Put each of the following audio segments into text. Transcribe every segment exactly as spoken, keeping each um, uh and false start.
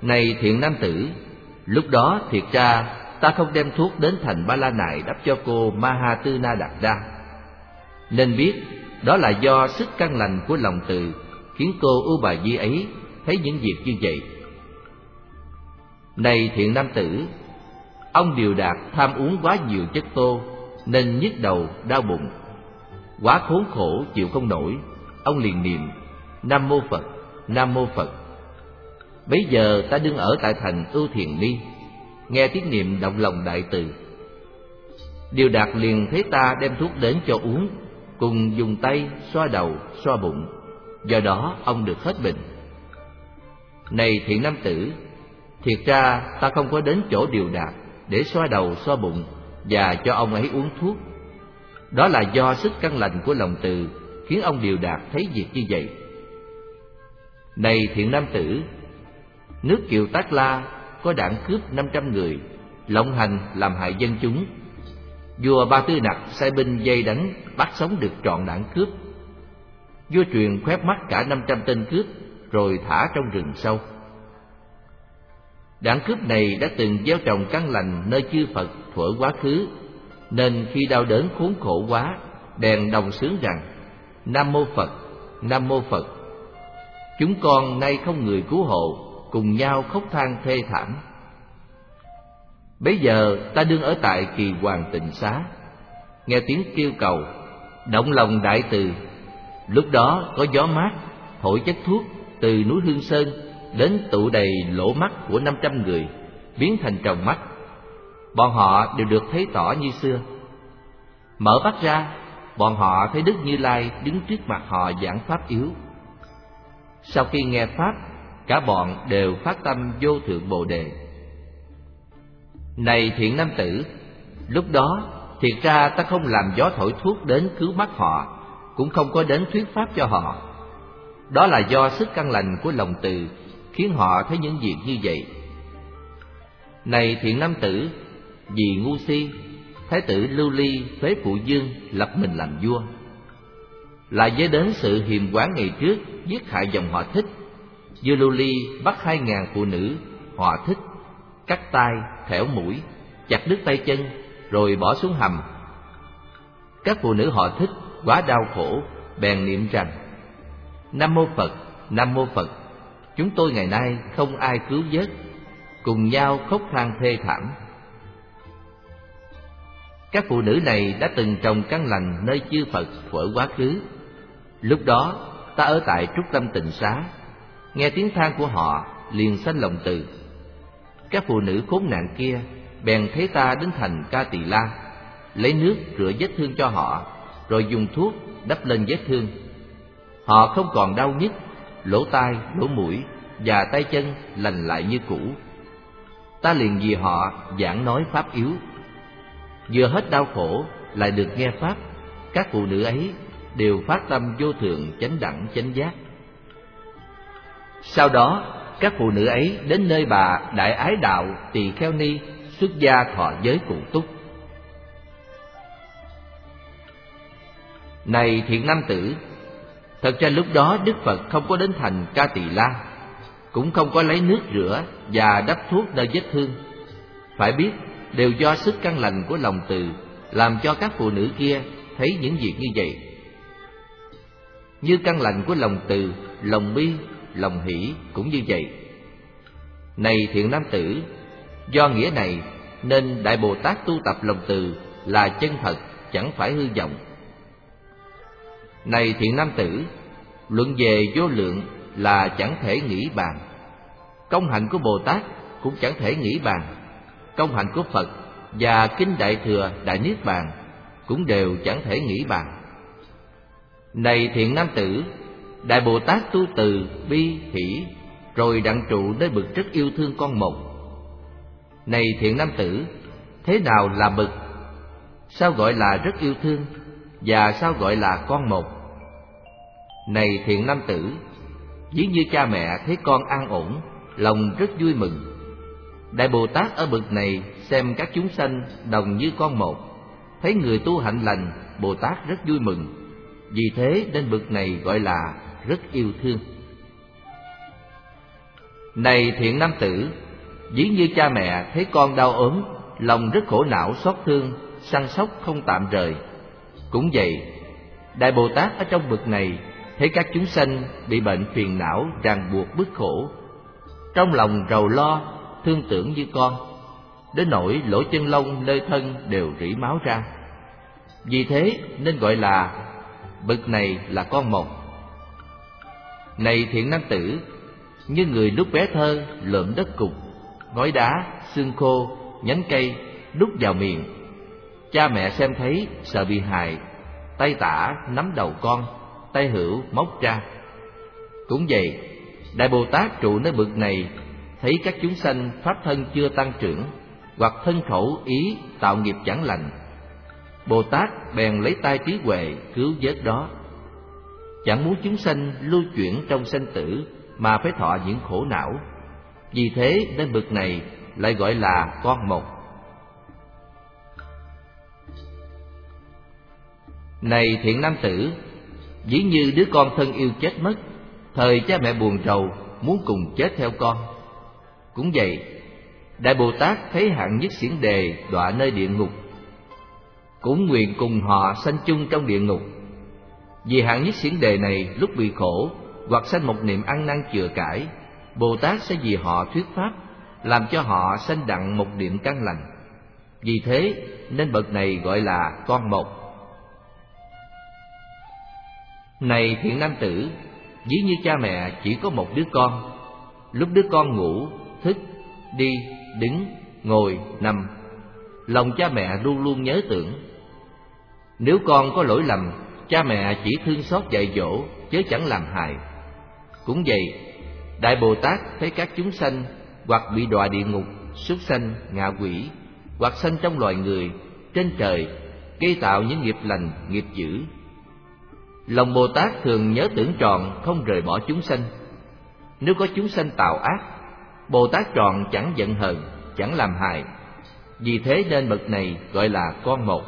Này thiện nam tử, lúc đó thiệt ra ta không đem thuốc đến thành Ba La Nại đắp cho cô Mahatuna Đạt Đa. Nên biết đó là do sức căn lành của lòng từ khiến cô ưu bà di ấy thấy những việc như vậy. Này thiện nam tử, ông Điều Đạt tham uống quá nhiều chất tô nên nhức đầu đau bụng, quá khốn khổ chịu không nổi. Ông liền niệm Nam Mô Phật, Nam Mô Phật. Bấy giờ ta đương ở tại thành Ưu Thiền Ni, nghe tiếng niệm động lòng đại từ. Điều Đạt liền thấy ta đem thuốc đến cho uống, cùng dùng tay xoa đầu xoa bụng, do đó ông được hết bệnh. Này thiện nam tử, thiệt ra ta không có đến chỗ Điều Đạt để xoa đầu xoa bụng và cho ông ấy uống thuốc. Đó là do sức căn lành của lòng từ khiến ông Điều Đạt thấy việc như vậy. Này thiện nam tử, nước Kiều Tác La có đảng cướp năm trăm người, lộng hành làm hại dân chúng. Vua Ba Tư Nặc sai binh vây đánh, bắt sống được trọn đảng cướp. Vua truyền khoét mắt cả năm trăm tên cướp, rồi thả trong rừng sâu. Đảng cướp này đã từng gieo trồng căn lành nơi chư Phật thuở quá khứ, nên khi đau đớn khốn khổ quá, bèn đồng xướng rằng Nam Mô Phật, Nam Mô Phật. Chúng con nay không người cứu hộ, cùng nhau khóc than thê thảm. Bấy giờ ta đương ở tại Kỳ Hoàng Tịnh Xá, nghe tiếng kêu cầu, động lòng đại từ. Lúc đó có gió mát thổi chất thuốc từ núi Hương Sơn đến tụ đầy lỗ mắt của năm trăm người, biến thành tròng mắt. Bọn họ đều được thấy tỏ như xưa. Mở mắt ra, bọn họ thấy Đức Như Lai đứng trước mặt họ giảng pháp yếu. Sau khi nghe pháp, cả bọn đều phát tâm vô thượng Bồ Đề. Này thiện nam tử, lúc đó thiệt ra ta không làm gió thổi thuốc đến cứu mắt họ, cũng không có đến thuyết pháp cho họ. Đó là do sức căn lành của lòng từ khiến họ thấy những việc như vậy. Này thiện nam tử, vì ngu si, Thái tử Lưu Ly phế phụ Dương lập mình làm vua, lại với đến sự hiềm quá ngày trước giết hại dòng họ Thích. Vua Lưu Ly bắt hai ngàn phụ nữ họ Thích, cắt tai, thẻo mũi, chặt đứt tay chân, rồi bỏ xuống hầm. Các phụ nữ họ Thích quá đau khổ, bèn niệm rằng Nam Mô Phật, Nam Mô Phật. Chúng tôi ngày nay không ai cứu vớt, cùng nhau khóc than thê thảm. Các phụ nữ này đã từng trồng căn lành nơi chư Phật thuở quá khứ. Lúc đó ta ở tại Trúc Lâm Tịnh Xá, nghe tiếng than của họ liền sanh lòng từ. Các phụ nữ khốn nạn kia bèn thấy ta đến thành Ca Tỳ La, lấy nước rửa vết thương cho họ, rồi dùng thuốc đắp lên vết thương. Họ không còn đau nhức, lỗ tai, lỗ mũi và tay chân lành lại như cũ. Ta liền vì họ giảng nói pháp yếu. Vừa hết đau khổ lại được nghe pháp, các phụ nữ ấy đều phát tâm vô thượng chánh đẳng chánh giác. Sau đó các phụ nữ ấy đến nơi bà Đại Ái Đạo Tỳ Kheo Ni xuất gia thọ giới cụ túc. Này thiện nam tử, thật ra lúc đó Đức Phật không có đến thành Ca Tỳ La, cũng không có lấy nước rửa và đắp thuốc nơi vết thương. Phải biết đều do sức căn lành của lòng từ làm cho các phụ nữ kia thấy những việc như vậy. Như căn lành của lòng từ, lòng bi, lòng hỷ cũng như vậy. Này thiện nam tử, do nghĩa này nên Đại Bồ Tát tu tập lòng từ là chân thật, chẳng phải hư vọng. Này thiện nam tử, luận về vô lượng là chẳng thể nghĩ bàn. Công hạnh của Bồ Tát cũng chẳng thể nghĩ bàn. Công hạnh của Phật và Kinh Đại Thừa Đại Niết Bàn cũng đều chẳng thể nghĩ bàn. Này thiện nam tử, Đại Bồ Tát tu từ, bi, hỷ, rồi đặng trụ nơi bực rất yêu thương con một. Này thiện nam tử, thế nào là bực? Sao gọi là rất yêu thương? Và sao gọi là con một? Này thiện nam tử, ví như cha mẹ thấy con an ổn, lòng rất vui mừng. Đại Bồ Tát ở bực này xem các chúng sanh đồng như con một, thấy người tu hạnh lành, Bồ Tát rất vui mừng. Vì thế nên bực này gọi là rất yêu thương. Này thiện nam tử, ví như cha mẹ thấy con đau ốm, lòng rất khổ não xót thương, săn sóc không tạm rời. Cũng vậy, Đại Bồ Tát ở trong bực này thấy các chúng sanh bị bệnh phiền não ràng buộc bức khổ, trong lòng rầu lo, thương tưởng như con, đến nỗi lỗ chân lông nơi thân đều rỉ máu ra. Vì thế nên gọi là bực này là con một. Này thiện nam tử, như người lúc bé thơ lượm đất cục, ngói đá, xương khô, nhánh cây đút vào miệng. Cha mẹ xem thấy sợ bị hại, tay tả nắm đầu con, tay hữu móc ra. Cũng vậy, Đại Bồ Tát trụ nơi bực này thấy các chúng sanh pháp thân chưa tăng trưởng, hoặc thân khẩu ý tạo nghiệp chẳng lành, Bồ Tát bèn lấy tay trí huệ cứu vớt đó. Chẳng muốn chúng sanh lưu chuyển trong sanh tử mà phải thọ những khổ não. Vì thế nên bực này lại gọi là con một. Này thiện nam tử, ví như đứa con thân yêu chết mất, thời cha mẹ buồn rầu muốn cùng chết theo con. Cũng vậy, Đại Bồ Tát thấy hạng nhất xiển đề đọa nơi địa ngục, cũng nguyện cùng họ sanh chung trong địa ngục. Vì hạng nhất xiển đề này lúc bị khổ hoặc sanh một niệm ăn năn chừa cải, Bồ Tát sẽ vì họ thuyết pháp, làm cho họ sanh đặng một niệm căn lành. Vì thế nên bậc này gọi là con một. Này thiện nam tử, ví như cha mẹ chỉ có một đứa con, lúc đứa con ngủ, thức, đi, đứng, ngồi, nằm, lòng cha mẹ luôn luôn nhớ tưởng. Nếu con có lỗi lầm, cha mẹ chỉ thương xót dạy dỗ, chứ chẳng làm hại. Cũng vậy, Đại Bồ Tát thấy các chúng sanh hoặc bị đọa địa ngục, súc sanh, ngạ quỷ, hoặc sanh trong loài người, trên trời, gây tạo những nghiệp lành, nghiệp dữ. Lòng Bồ Tát thường nhớ tưởng trọn, không rời bỏ chúng sanh. Nếu có chúng sanh tạo ác, Bồ Tát trọn chẳng giận hờn, chẳng làm hại. Vì thế nên bậc này gọi là con một.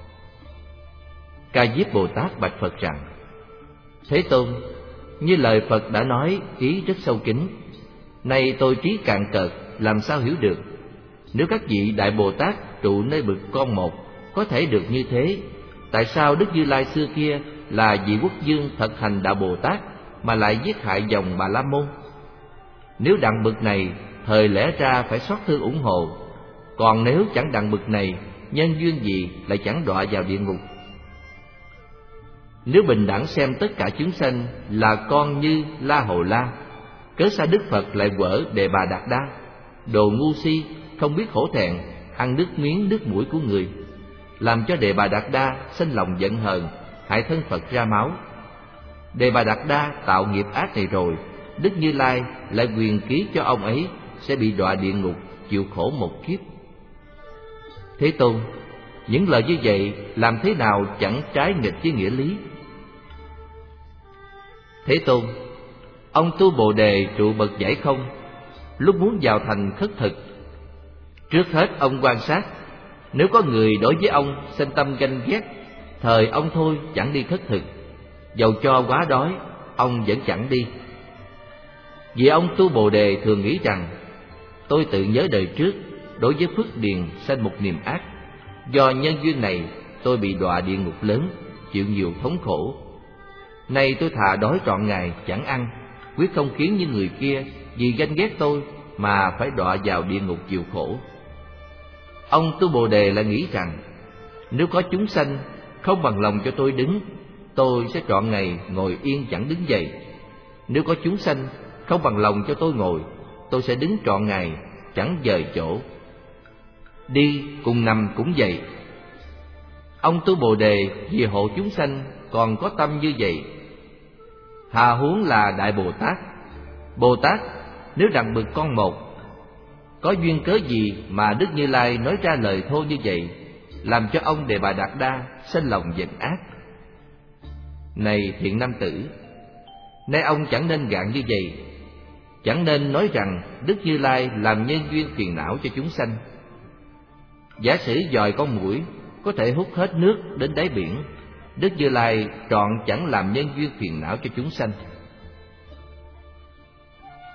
Ca Diếp Bồ Tát bạch Phật rằng: Thế Tôn, như lời Phật đã nói ý rất sâu kín, nay tôi trí cạn cợt, làm sao hiểu được? Nếu các vị Đại Bồ Tát trụ nơi bậc con một có thể được như thế, tại sao Đức Như Lai xưa kia là vị quốc vương thật hành đạo Bồ Tát mà lại giết hại dòng Bà La Môn? Nếu đặng bậc này, thời lẽ ra phải xót thương ủng hộ. Còn nếu chẳng đặng bậc này, nhân duyên gì lại chẳng đọa vào địa ngục? Nếu bình đẳng xem tất cả chúng sanh là con như La Hầu La, cớ sao Đức Phật lại quở Đề Bà Đạt Đa, đồ ngu si, không biết hổ thẹn, ăn nước miếng nước mũi của người, làm cho Đề Bà Đạt Đa sinh lòng giận hờn, hại thân Phật ra máu. Đề Bà Đạt Đa tạo nghiệp ác này rồi, Đức Như Lai lại quyền ký cho ông ấy sẽ bị đọa địa ngục, chịu khổ một kiếp. Thế Tôn, những lời như vậy làm thế nào chẳng trái nghịch với nghĩa lý? Thế Tôn, ông tu Bồ Đề trụ bậc giải không, lúc muốn vào thành khất thực, trước hết ông quan sát, nếu có người đối với ông sinh tâm ganh ghét, thời ông thôi chẳng đi khất thực, dầu cho quá đói, ông vẫn chẳng đi. Vì ông tu Bồ Đề thường nghĩ rằng, tôi tự nhớ đời trước, đối với phước điền sanh một niềm ác, do nhân duyên này tôi bị đọa địa ngục lớn, chịu nhiều thống khổ. Nay tôi thà đói trọn ngày chẳng ăn, quyết không khiến như người kia vì ganh ghét tôi mà phải đọa vào địa ngục chịu khổ. Ông tu Bồ Đề lại nghĩ rằng, nếu có chúng sanh không bằng lòng cho tôi đứng, tôi sẽ trọn ngày ngồi yên chẳng đứng dậy. Nếu có chúng sanh không bằng lòng cho tôi ngồi, tôi sẽ đứng trọn ngày chẳng dời chỗ. Đi cùng nằm cũng vậy. Ông tu Bồ Đề vì hộ chúng sanh còn có tâm như vậy, hà huống là Đại Bồ Tát. Bồ Tát nếu đặng bậc con một, có duyên cớ gì mà Đức Như Lai nói ra lời thô như vậy, làm cho ông Đề Bà Đạt Đa sinh lòng giận ác? Này thiện nam tử, nay ông chẳng nên gạn như vậy, chẳng nên nói rằng Đức Như Lai làm nhân duyên phiền não cho chúng sanh. Giả sử dòi con muỗi có thể hút hết nước đến đáy biển, Đức Như Lai trọn chẳng làm nhân duyên phiền não cho chúng sanh.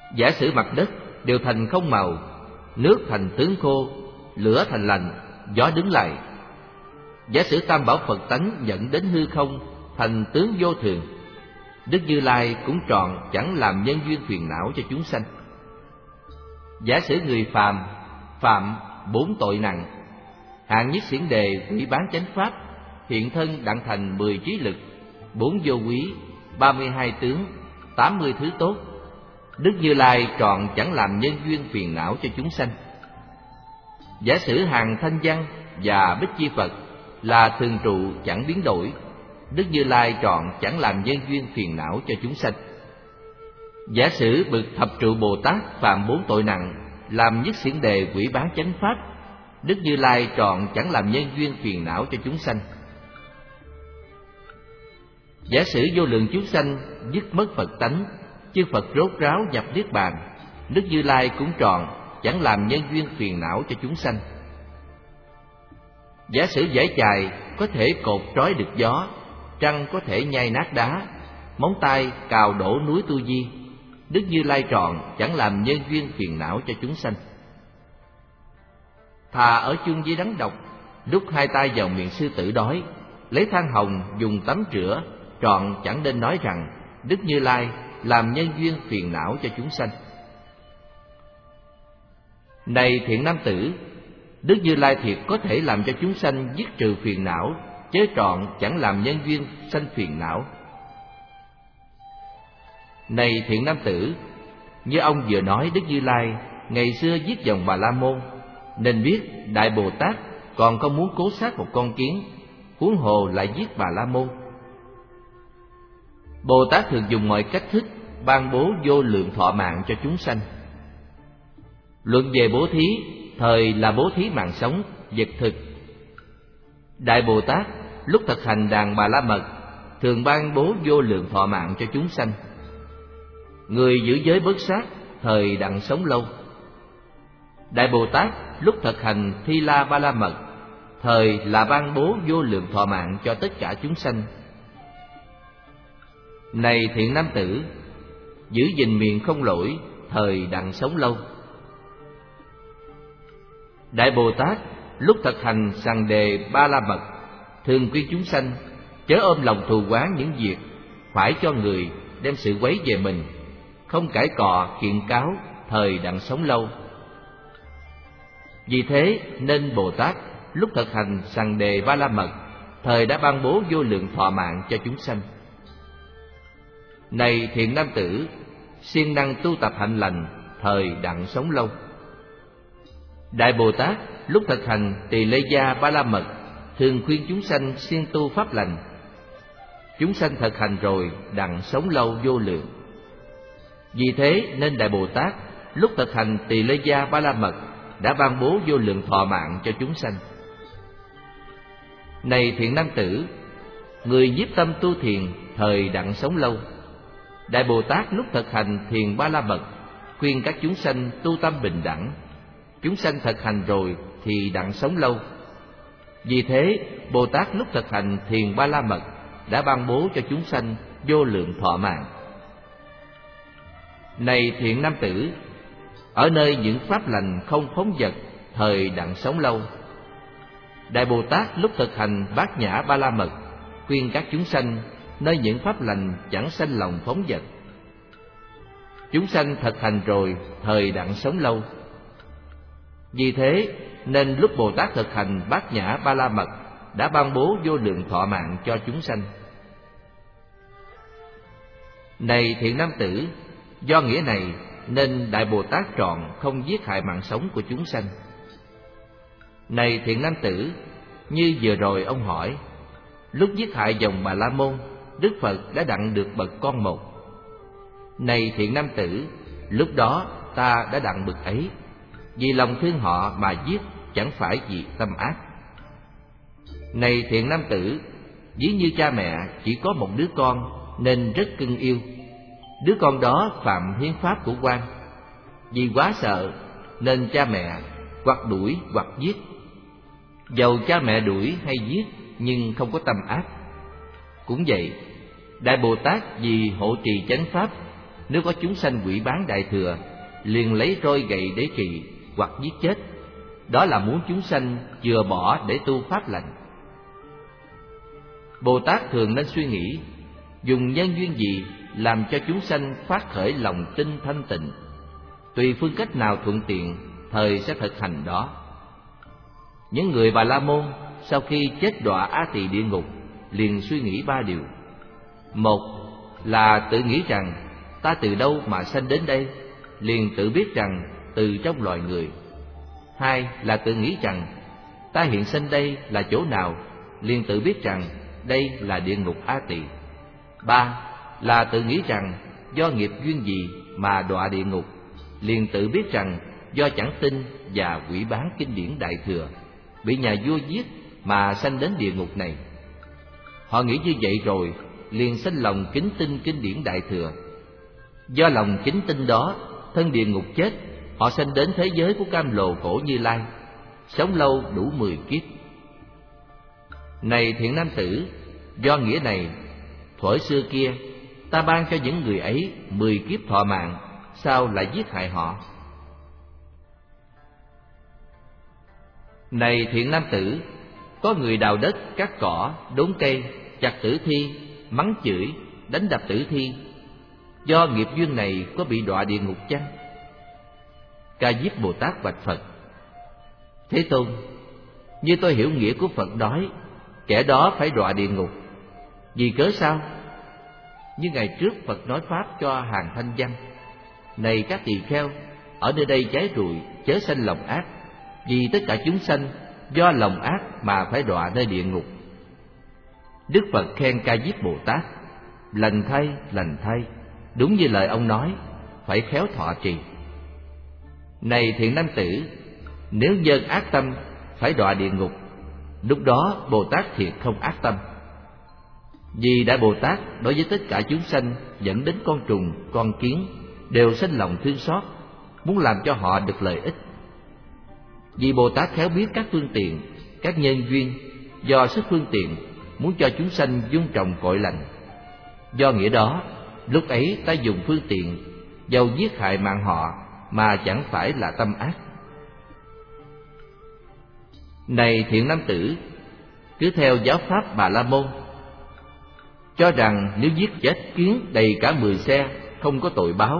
Giả sử mặt đất đều thành không màu, nước thành tướng khô, lửa thành lạnh, gió đứng lại. Giả sử tam bảo Phật tánh dẫn đến hư không thành tướng vô thường, Đức Như Lai cũng trọn chẳng làm nhân duyên phiền não cho chúng sanh. Giả sử người phàm phạm bốn tội nặng, hạng nhất xiển đề hủy bán chánh pháp, hiện thân đặng thành mười trí lực, bốn vô quý, ba mươi hai tướng, tám mươi thứ tốt, Đức Như Lai trọn chẳng làm nhân duyên phiền não cho chúng sanh. Giả sử hàng thanh văn và bích chi Phật là thường trụ chẳng biến đổi, Đức Như Lai trọn chẳng làm nhân duyên phiền não cho chúng sanh. Giả sử bậc thập trụ Bồ Tát phạm bốn tội nặng, làm nhất xiển đề hủy bán chánh pháp, Đức Như Lai trọn chẳng làm nhân duyên phiền não cho chúng sanh. Giả sử vô lượng chúng sanh dứt mất Phật tánh, chư Phật rốt ráo nhập niết bàn, Đức Như Lai cũng trọn chẳng làm nhân duyên phiền não cho chúng sanh. Giả sử giải chài có thể cột trói được gió, trăng có thể nhai nát đá, móng tay cào đổ núi Tu Di, Đức Như Lai trọn chẳng làm nhân duyên phiền não cho chúng sanh. Thà ở chung với rắn độc, đút hai tay vào miệng sư tử đói, lấy than hồng dùng tắm rửa, trọn chẳng nên nói rằng Đức Như Lai làm nhân duyên phiền não cho chúng sanh. Này thiện nam tử, Đức Như Lai thiệt có thể làm cho chúng sanh dứt trừ phiền não, chớ trọn chẳng làm nhân duyên sanh phiền não. Này thiện nam tử, như ông vừa nói Đức Như Lai ngày xưa giết dòng Bà La Môn, nên biết Đại Bồ Tát còn không muốn cố sát một con kiến, huống hồ lại giết Bà La Môn. Bồ Tát thường dùng mọi cách thức ban bố vô lượng thọ mạng cho chúng sanh. Luận về bố thí, thời là bố thí mạng sống, vật thực. Đại Bồ Tát lúc thực hành đàn Bà La Mật thường ban bố vô lượng thọ mạng cho chúng sanh. Người giữ giới bớt sát, thời đặng sống lâu. Đại Bồ Tát lúc thực hành Thi La Ba La Mật, thời là ban bố vô lượng thọ mạng cho tất cả chúng sanh. Này thiện nam tử, giữ gìn miệng không lỗi, thời đặng sống lâu. Đại Bồ Tát lúc thực hành Sằng Đề Ba La Mật, thường khuyên chúng sanh chớ ôm lòng thù oán những việc phải cho người đem sự quấy về mình, không cãi cọ kiện cáo, thời đặng sống lâu. Vì thế nên Bồ Tát lúc thực hành Sằng Đề Ba La Mật, thời đã ban bố vô lượng thọ mạng cho chúng sanh. Này thiện nam tử, siêng năng tu tập hạnh lành, thời đặng sống lâu. Đại Bồ Tát lúc thực hành Tỳ Lê Gia Ba La Mật, thường khuyên chúng sanh siêng tu pháp lành. Chúng sanh thực hành rồi đặng sống lâu vô lượng. Vì thế nên Đại Bồ Tát lúc thực hành Tỳ Lê Gia Ba La Mật đã ban bố vô lượng thọ mạng cho chúng sanh. Này thiện nam tử, người nhiếp tâm tu thiền, thời đặng sống lâu. Đại Bồ Tát lúc thực hành thiền Ba La Mật, khuyên các chúng sanh tu tâm bình đẳng. Chúng sanh thực hành rồi thì đặng sống lâu. Vì thế Bồ Tát lúc thực hành thiền Ba La Mật đã ban bố cho chúng sanh vô lượng thọ mạng. Này thiện nam tử, ở nơi những pháp lành không phóng dật, thời đặng sống lâu. Đại Bồ Tát lúc thực hành Bát Nhã Ba La Mật, khuyên các chúng sanh nơi những pháp lành chẳng sanh lòng phóng dật. Chúng sanh thực hành rồi thời đặng sống lâu. Vì thế nên lúc Bồ Tát thực hành Bát Nhã Ba La Mật đã ban bố vô lượng thọ mạng cho chúng sanh. Này thiện nam tử, do nghĩa này nên Đại Bồ Tát trọn không giết hại mạng sống của chúng sanh. Này thiện nam tử, như vừa rồi ông hỏi, lúc giết hại dòng Bà La Môn, Đức Phật đã đặng được bậc con một. Này thiện nam tử, lúc đó ta đã đặng bậc ấy, vì lòng thương họ mà giết, chẳng phải vì tâm ác. Này thiện nam tử, ví như cha mẹ chỉ có một đứa con nên rất cưng yêu. Đứa con đó phạm hiến pháp của quan, vì quá sợ nên cha mẹ hoặc đuổi hoặc giết. Dầu cha mẹ đuổi hay giết nhưng không có tâm ác. Cũng vậy, Đại Bồ Tát vì hộ trì chánh pháp nếu có chúng sanh quỷ bán Đại Thừa, liền lấy roi gậy để trị hoặc giết chết. Đó là muốn chúng sanh chừa bỏ để tu pháp lành. Bồ Tát thường nên suy nghĩ dùng nhân duyên gì làm cho chúng sanh phát khởi lòng tin thanh tịnh. Tùy phương cách nào thuận tiện, thời sẽ thực hành đó. Những người Bà La Môn sau khi chết đọa A Tỳ địa ngục liền suy nghĩ ba điều. Một là tự nghĩ rằng ta từ đâu mà sanh đến đây, liền tự biết rằng từ trong loài người. Hai là tự nghĩ rằng ta hiện sanh đây là chỗ nào, liền tự biết rằng đây là địa ngục A Tỳ. Ba là tự nghĩ rằng do nghiệp duyên gì mà đọa địa ngục, liền tự biết rằng do chẳng tin và quỷ bán kinh điển Đại Thừa, bị nhà vua giết mà sanh đến địa ngục này. Họ nghĩ như vậy rồi liền sanh lòng kính tin kinh điển Đại Thừa. Do lòng kính tin đó, thân địa ngục chết, họ sanh đến thế giới của Cam Lồ Cổ Như Lai, sống lâu đủ mười kiếp. Này thiện nam tử, do nghĩa này, thuở xưa kia ta ban cho những người ấy mười kiếp thọ mạng, sao lại giết hại họ? Này thiện nam tử, có người đào đất, cắt cỏ, đốn cây, chặt tử thi, mắng chửi, đánh đập tử thi, do nghiệp duyên này có bị đọa địa ngục chăng? Ca Diếp Bồ Tát bạch Phật: Thế Tôn, như tôi hiểu nghĩa của Phật nói, kẻ đó phải đọa địa ngục. Vì cớ sao? Như ngày trước Phật nói pháp cho hàng Thanh Văn: Này các tỳ kheo, ở nơi đây cháy rụi, chớ sanh lòng ác, vì tất cả chúng sanh do lòng ác mà phải đọa nơi địa ngục. Đức Phật khen Ca Diếp Bồ Tát: Lành thay, lành thay, đúng như lời ông nói, phải khéo thọ trì. Này thiện nam tử, nếu nhân ác tâm phải đọa địa ngục, lúc đó Bồ Tát thiệt không ác tâm. Vì Đại Bồ Tát đối với tất cả chúng sanh, dẫn đến con trùng, con kiến, đều sanh lòng thương xót, muốn làm cho họ được lợi ích. Vì Bồ Tát khéo biết các phương tiện, các nhân duyên, do sức phương tiện muốn cho chúng sanh dung trồng cội lành. Do nghĩa đó, lúc ấy ta dùng phương tiện, dầu giết hại mạng họ mà chẳng phải là tâm ác. Này thiện nam tử, cứ theo giáo pháp Bà La Môn, cho rằng nếu giết chết kiến đầy cả mười xe không có tội báo.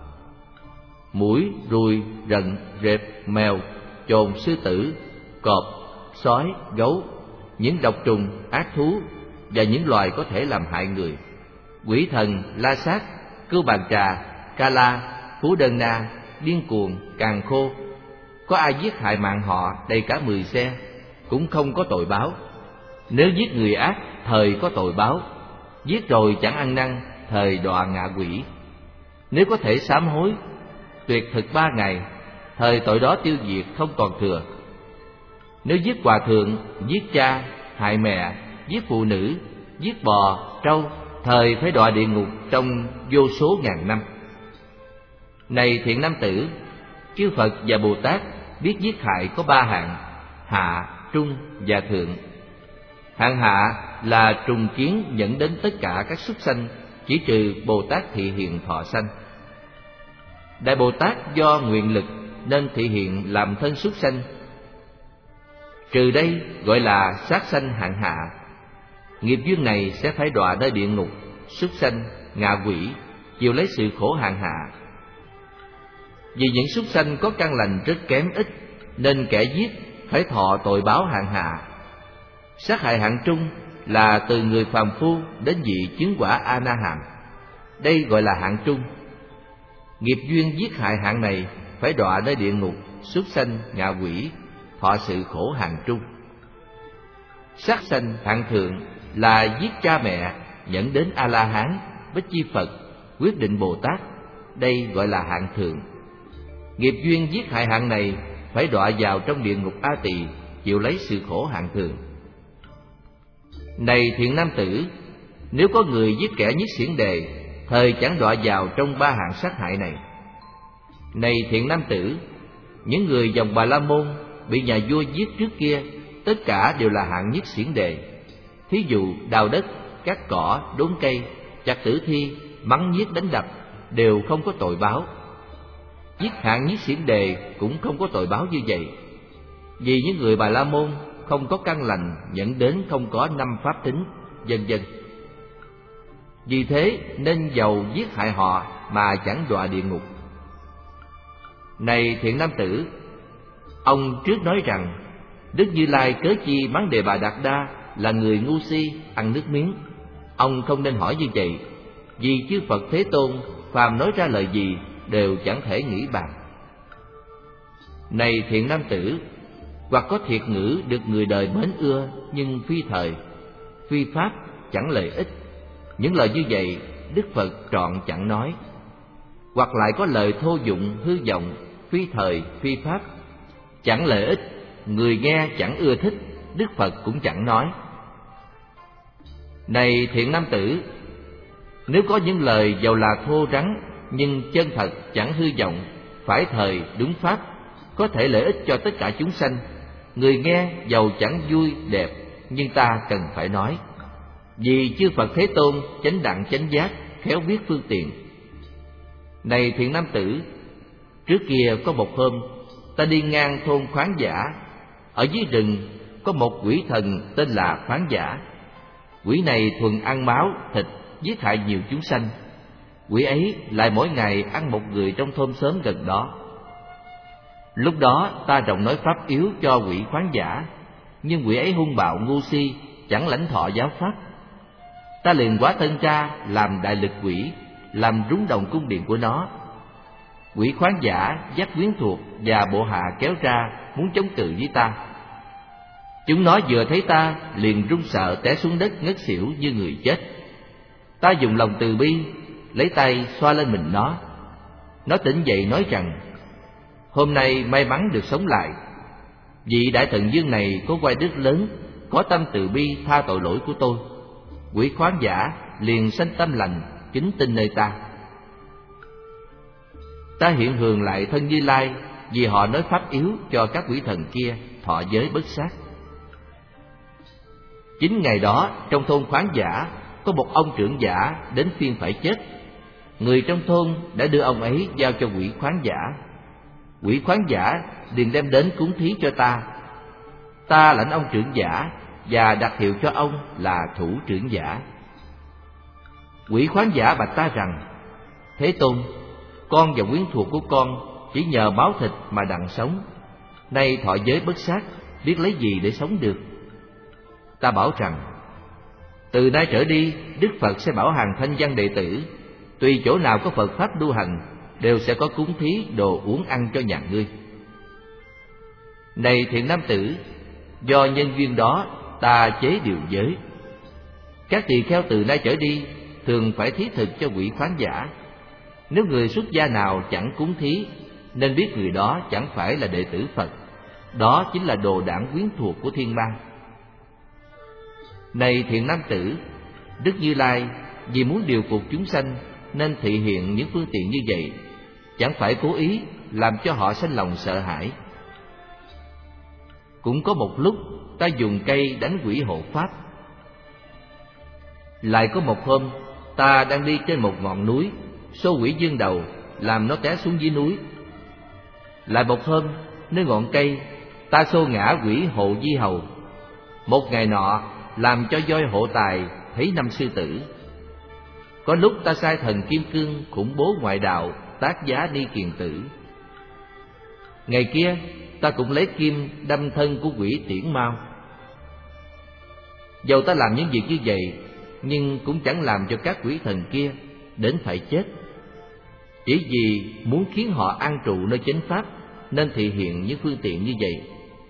Muỗi, ruồi, rận, rệp, mèo, chồn, sư tử, cọp, sói, gấu, những độc trùng, ác thú và những loài có thể làm hại người, quỷ thần, la sát, cưu bàn trà, ca la, phú đơn na, điên cuồng, càn khô, có ai giết hại mạng họ đầy cả mười xe cũng không có tội báo. Nếu giết người ác, thời có tội báo; giết rồi chẳng ăn năn, thời đọa ngạ quỷ. Nếu có thể sám hối, tuyệt thực ba ngày, thời tội đó tiêu diệt không còn thừa. Nếu giết hòa thượng, giết cha, hại mẹ, giết phụ nữ, giết bò, trâu, thời phải đọa địa ngục trong vô số ngàn năm. Này thiện nam tử, chư Phật và Bồ Tát biết giết hại có ba hạng: hạ, trung và thượng. Hạng hạ là trùng kiến dẫn đến tất cả các súc sanh, chỉ trừ Bồ Tát thị hiện thọ sanh. Đại Bồ Tát do nguyện lực nên thị hiện làm thân súc sanh, trừ đây gọi là sát sanh hạng hạ. Nghiệp duyên này sẽ phải đọa nơi địa ngục, súc sanh, ngạ quỷ, chịu lấy sự khổ hạng hạ. Vì những súc sanh có căn lành rất kém ít, nên kẻ giết phải thọ tội báo hạng hạ. Sát hại hạng trung là từ người phàm phu đến vị chứng quả A Na Hàm, đây gọi là hạng trung. Nghiệp duyên giết hại hạng này phải đọa nơi địa ngục, súc sanh, ngạ quỷ, thọ sự khổ hạng trung. Sát sanh hạng thượng là giết cha mẹ dẫn đến A La Hán, Bích Chi Phật, Quyết Định Bồ Tát, đây gọi là hạng thượng. Nghiệp duyên giết hại hạng này phải đọa vào trong địa ngục A Tỳ, chịu lấy sự khổ hạng thượng. Này thiện nam tử, nếu có người giết kẻ nhiếp xiển đề, thời chẳng đọa vào trong ba hạng sát hại này. Này thiện nam tử, những người dòng Bà La Môn bị nhà vua giết trước kia, tất cả đều là hạng nhiếp xiển đề. Thí dụ đào đất, cắt cỏ, đốn cây, chặt tử thi, mắng nhiếc đánh đập, đều không có tội báo. Giết hạng Nhiếp Xiển Đề cũng không có tội báo như vậy. Vì những người Bà La Môn không có căn lành dẫn đến không có năm pháp tính, vân vân. Vì thế nên dầu giết hại họ mà chẳng đọa địa ngục. Này thiện nam tử, ông trước nói rằng Đức Như Lai cớ chi mắng Đề Bà Đạt Đa là người ngu si, ăn nước miếng. Ông không nên hỏi như vậy, vì chư Phật Thế Tôn phàm nói ra lời gì đều chẳng thể nghĩ bàn. Này thiện nam tử, hoặc có thiệt ngữ được người đời mến ưa nhưng phi thời, phi pháp, chẳng lợi ích. Những lời như vậy Đức Phật trọn chẳng nói. Hoặc lại có lời thô dụng, hư vọng, phi thời, phi pháp, chẳng lợi ích, người nghe chẳng ưa thích, Đức Phật cũng chẳng nói. Này thiện nam tử, nếu có những lời dầu là thô rắn nhưng chân thật, chẳng hư vọng, phải thời, đúng pháp, có thể lợi ích cho tất cả chúng sanh, người nghe dầu chẳng vui đẹp, nhưng ta cần phải nói. Vì chư Phật Thế Tôn chánh đẳng chánh giác, khéo biết phương tiện. Này thiện nam tử, trước kia có một hôm ta đi ngang thôn Khoáng Giả. Ở dưới rừng có một quỷ thần tên là Khoáng Giả. Quỷ này thuần ăn máu, thịt, giết hại nhiều chúng sanh. Quỷ ấy lại mỗi ngày ăn một người trong thôn xóm gần đó. Lúc đó ta rộng nói pháp yếu cho quỷ Khoáng Giả, nhưng quỷ ấy hung bạo ngu si, chẳng lãnh thọ giáo pháp. Ta liền hóa thân ra làm đại lực quỷ, làm rúng động cung điện của nó. Quỷ Khoáng Giả dắt quyến thuộc và bộ hạ kéo ra muốn chống cự với ta. Chúng nó vừa thấy ta liền run sợ té xuống đất ngất xỉu như người chết. Ta dùng lòng từ bi lấy tay xoa lên mình nó. Nó tỉnh dậy nói rằng: hôm nay may mắn được sống lại. Vị đại thần dương này có oai đức lớn, có tâm từ bi tha tội lỗi của tôi. Quỷ Khoáng Giả liền sanh tâm lành, kính tin nơi ta. Ta hiện hường lại thân Như Lai, vì họ nói pháp yếu cho các quỷ thần kia thọ giới bất sát. Chính ngày đó trong thôn Khoáng Giả có một ông trưởng giả đến phiên phải chết. Người trong thôn đã đưa ông ấy giao cho quỷ Khoáng Giả. Quỷ Khoáng Giả liền đem đến cúng thí cho ta. Ta lãnh ông trưởng giả và đặt hiệu cho ông là thủ trưởng giả. Quỷ Khoáng Giả bạch ta rằng: Thế Tôn, con và quyến thuộc của con chỉ nhờ máu thịt mà đặng sống, nay thọ giới bất sát, biết lấy gì để sống được? Ta bảo rằng: từ nay trở đi, Đức Phật sẽ bảo hàng thanh văn đệ tử, tùy chỗ nào có Phật pháp đu hành, đều sẽ có cúng thí đồ uống ăn cho nhà ngươi. Này thiện nam tử, do nhân duyên đó ta chế điều giới. Các tỳ kheo từ nay trở đi thường phải thí thực cho quỷ Khoáng Giả. Nếu người xuất gia nào chẳng cúng thí, nên biết người đó chẳng phải là đệ tử Phật, đó chính là đồ đảng quyến thuộc của thiên ma. Này thiện nam tử, Đức Như Lai vì muốn điều phục chúng sanh nên thị hiện những phương tiện như vậy, chẳng phải cố ý làm cho họ sanh lòng sợ hãi. Cũng có một lúc ta dùng cây đánh quỷ hộ pháp. Lại có một hôm ta đang đi trên một ngọn núi, xô quỷ dương đầu làm nó té xuống dưới núi. Lại một hôm nơi ngọn cây ta xô ngã quỷ Hộ Di Hầu. Một ngày nọ làm cho voi Hộ Tài thấy năm sư tử. Có lúc ta sai thần Kim Cương khủng bố ngoại đạo tác giá Ni Kiền Tử. Ngày kia ta cũng lấy kim đâm thân của quỷ Tiễn Mao. Dầu ta làm những việc như vậy, nhưng cũng chẳng làm cho các quỷ thần kia đến phải chết. Chỉ vì muốn khiến họ an trụ nơi chánh pháp nên thị hiện những phương tiện như vậy.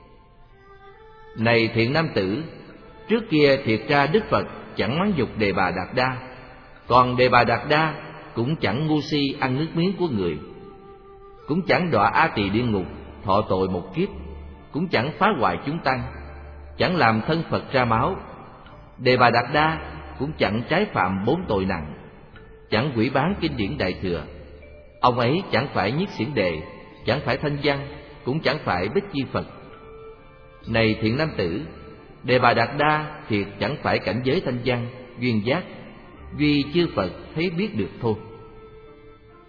Này thiện nam tử, trước kia thiệt ra Đức Phật chẳng mắng nhục Đề Bà Đạt Đa, còn Đề Bà Đạt Đa cũng chẳng ngu si ăn nước miếng của người, cũng chẳng đọa A Tỳ địa ngục thọ tội một kiếp, cũng chẳng phá hoại chúng tăng, chẳng làm thân Phật ra máu. Đề Bà Đạt Đa cũng chẳng trái phạm bốn tội nặng, chẳng hủy bán kinh điển Đại Thừa. Ông ấy chẳng phải Nhiếp Xiển Đề, chẳng phải Thanh Văn, cũng chẳng phải Bích Chi Phật. Này thiện nam tử, Đề Bà Đạt Đa thiệt chẳng phải cảnh giới thanh văn, duyên giác, duy chư Phật thấy biết được thôi.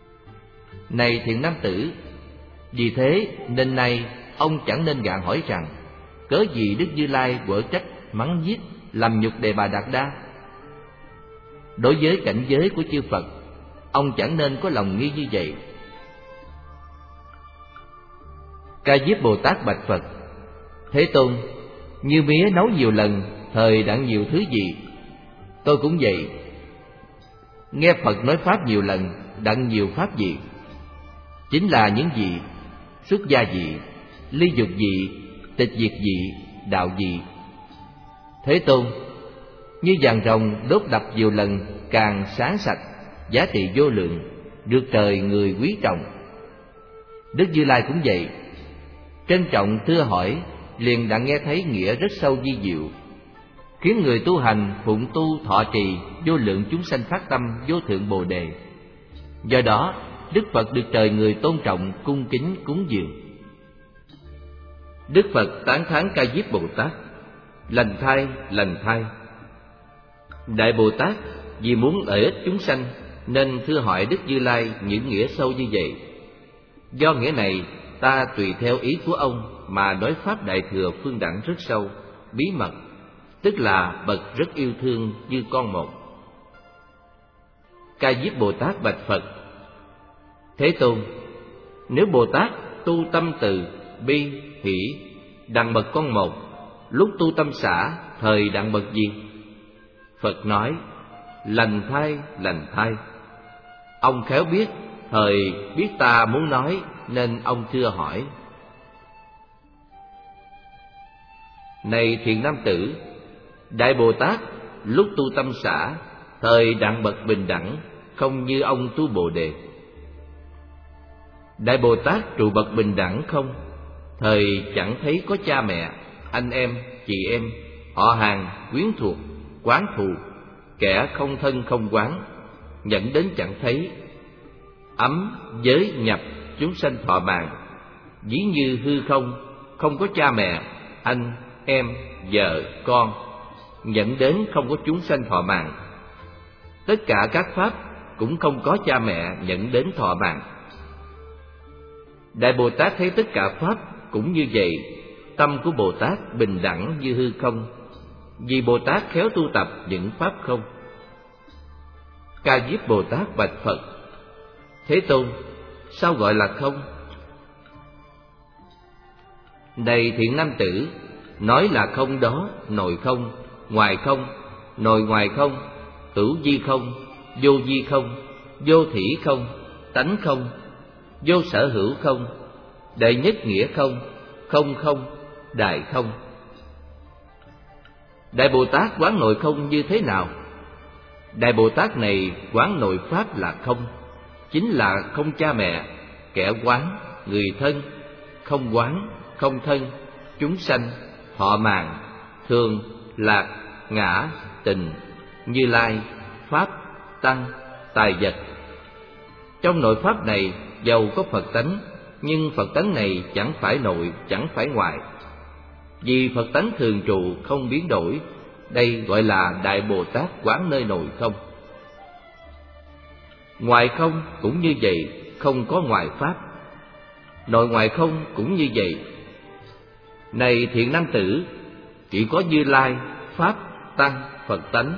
Này thiện nam tử, vì thế nên nay ông chẳng nên gạn hỏi rằng cớ gì Đức Như Lai quở trách, mắng giết, làm nhục Đề Bà Đạt Đa. Đối với cảnh giới của chư Phật, ông chẳng nên có lòng nghi như vậy. Ca Diếp Bồ Tát bạch Phật: Thế Tôn, như mía nấu nhiều lần, thời đặng nhiều thứ gì? Tôi cũng vậy. Nghe Phật nói pháp nhiều lần, đặng nhiều pháp gì? Chính là những gì? Xuất gia dị, ly dục dị, tịch diệt dị, đạo dị. Thế Tôn, như vàng rồng đốt đập nhiều lần, càng sáng sạch, giá trị vô lượng, được trời người quý trọng. Đức Như Lai cũng vậy, trân trọng thưa hỏi, liền đã nghe thấy nghĩa rất sâu vi diệu, khiến người tu hành phụng tu thọ trì vô lượng chúng sanh phát tâm vô thượng Bồ Đề. Do đó Đức Phật được trời người tôn trọng, cung kính cúng dường. Đức Phật tán thán Ca Diếp Bồ Tát: Lành thai, lành thai. Đại Bồ Tát vì muốn lợi ích chúng sanh nên thưa hỏi Đức Như Lai những nghĩa sâu như vậy. Do nghĩa này, ta tùy theo ý của ông mà nói pháp Đại Thừa phương đẳng rất sâu, bí mật, tức là bậc rất yêu thương như con một. Ca Diếp Bồ Tát bạch Phật: Thế Tôn, nếu Bồ Tát tu tâm từ, bi, hỷ, đặng bậc con một, lúc tu tâm xả, thời đặng bậc gì? Phật nói: Lành thai, lành thai. Ông khéo biết, thời biết ta muốn nói, nên ông thưa hỏi. Này thiện nam tử, Đại Bồ Tát lúc tu tâm xả, thời đặng bậc bình đẳng, không như ông tu Bồ Đề. Đại Bồ Tát trụ bậc bình đẳng không, thời chẳng thấy có cha mẹ, anh em, chị em, họ hàng, quyến thuộc, quán thù, kẻ không thân không quán, nhận đến chẳng thấy. Ấm, giới, nhập, chúng sanh thọ mạng, ví như hư không, không có cha mẹ, anh, em, vợ, con, nhận đến không có chúng sanh thọ mạng. Tất cả các pháp cũng không có cha mẹ nhận đến thọ mạng. Đại Bồ Tát thấy tất cả pháp cũng như vậy, tâm của Bồ Tát bình đẳng như hư không, vì Bồ Tát khéo tu tập những pháp không. Ca Diếp Bồ Tát bạch Phật: Thế Tôn, sao gọi là không? Này thiện nam tử, nói là không đó, nội không, ngoài không, nội ngoài không, hữu vi không, vô vi không, vô thỉ không, tánh không, vô sở hữu không, đệ nhất nghĩa không, không không, đại không. Đại Bồ Tát quán nội không như thế nào? Đại Bồ Tát này quán nội pháp là không, chính là không cha mẹ, kẻ quán, người thân, không quán, không thân, chúng sanh, thọ mạng, thường, lạc, ngã, tình, Như Lai, pháp, tăng, tài vật. Trong nội pháp này dầu có Phật tánh, nhưng Phật tánh này chẳng phải nội, chẳng phải ngoại. Vì Phật tánh thường trụ không biến đổi, đây gọi là Đại Bồ Tát quán nơi nội không. Ngoài không cũng như vậy, không có ngoại pháp. Nội ngoại không cũng như vậy. Này thiện nam tử, chỉ có Như Lai, pháp, tăng, Phật tánh,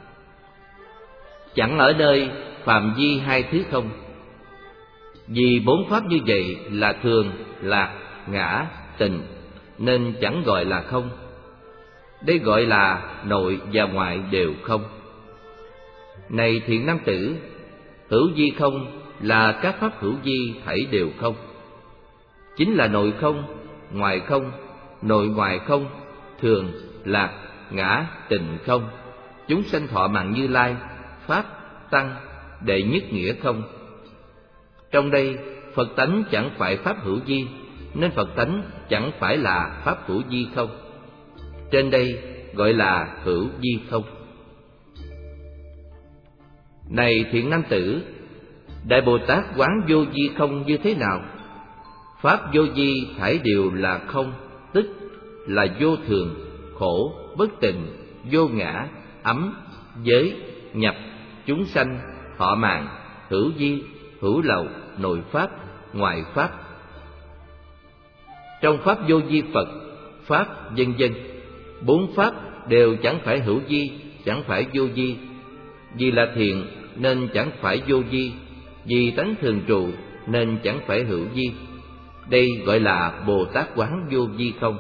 chẳng ở nơi phạm vi hai thứ không. Vì bốn pháp như vậy là thường, lạc, ngã, tình, nên chẳng gọi là không. Đây gọi là nội và ngoại đều không. Này thiện nam tử, hữu vi không là các pháp hữu vi thảy đều không. Chính là nội không, ngoại không, nội ngoại không, thường, lạc, ngã, tình không, chúng sanh thọ mạng Như Lai, pháp, tăng, đệ nhất nghĩa không. Trong đây Phật tánh chẳng phải pháp hữu vi, nên Phật tánh chẳng phải là pháp hữu vi không. Trên đây gọi là hữu vi không. Này thiện nam tử, Đại Bồ Tát quán vô vi không như thế nào? Pháp vô vi thảy đều là không, tức là vô thường, khổ, bất tịnh, vô ngã, ấm, giới, nhập, chúng sanh, thọ mạng, hữu vi, hữu lậu, nội pháp, ngoại pháp. Trong pháp vô vi Phật, pháp vân vân, bốn pháp đều chẳng phải hữu vi, chẳng phải vô vi. Vì là thiện nên chẳng phải vô vi, vì tánh thường trụ nên chẳng phải hữu vi. Đây gọi là Bồ Tát quán vô vi không.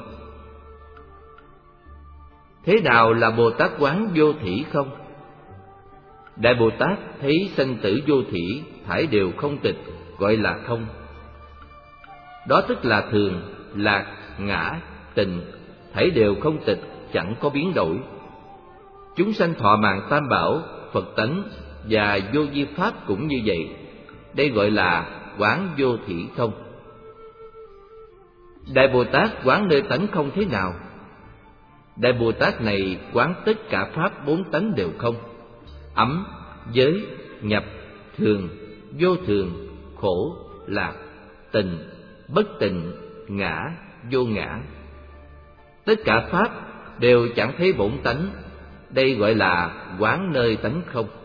Thế nào là Bồ Tát quán vô thỉ không? Đại Bồ Tát thấy sanh tử vô thỉ, thải đều không tịch, gọi là không. Đó tức là thường, lạc, ngã, tình, thảy đều không tịch, chẳng có biến đổi. Chúng sanh thọ mạng tam bảo, Phật tánh và vô vi pháp cũng như vậy. Đây gọi là quán vô thỉ không. Đại Bồ Tát quán nơi tánh không thế nào? Đại Bồ Tát này quán tất cả pháp bốn tánh đều không: ấm, giới, nhập, thường, vô thường, khổ, lạc, tình, bất tình, ngã, vô ngã. Tất cả pháp đều chẳng thấy bổn tánh. Đây gọi là quán nơi tánh không.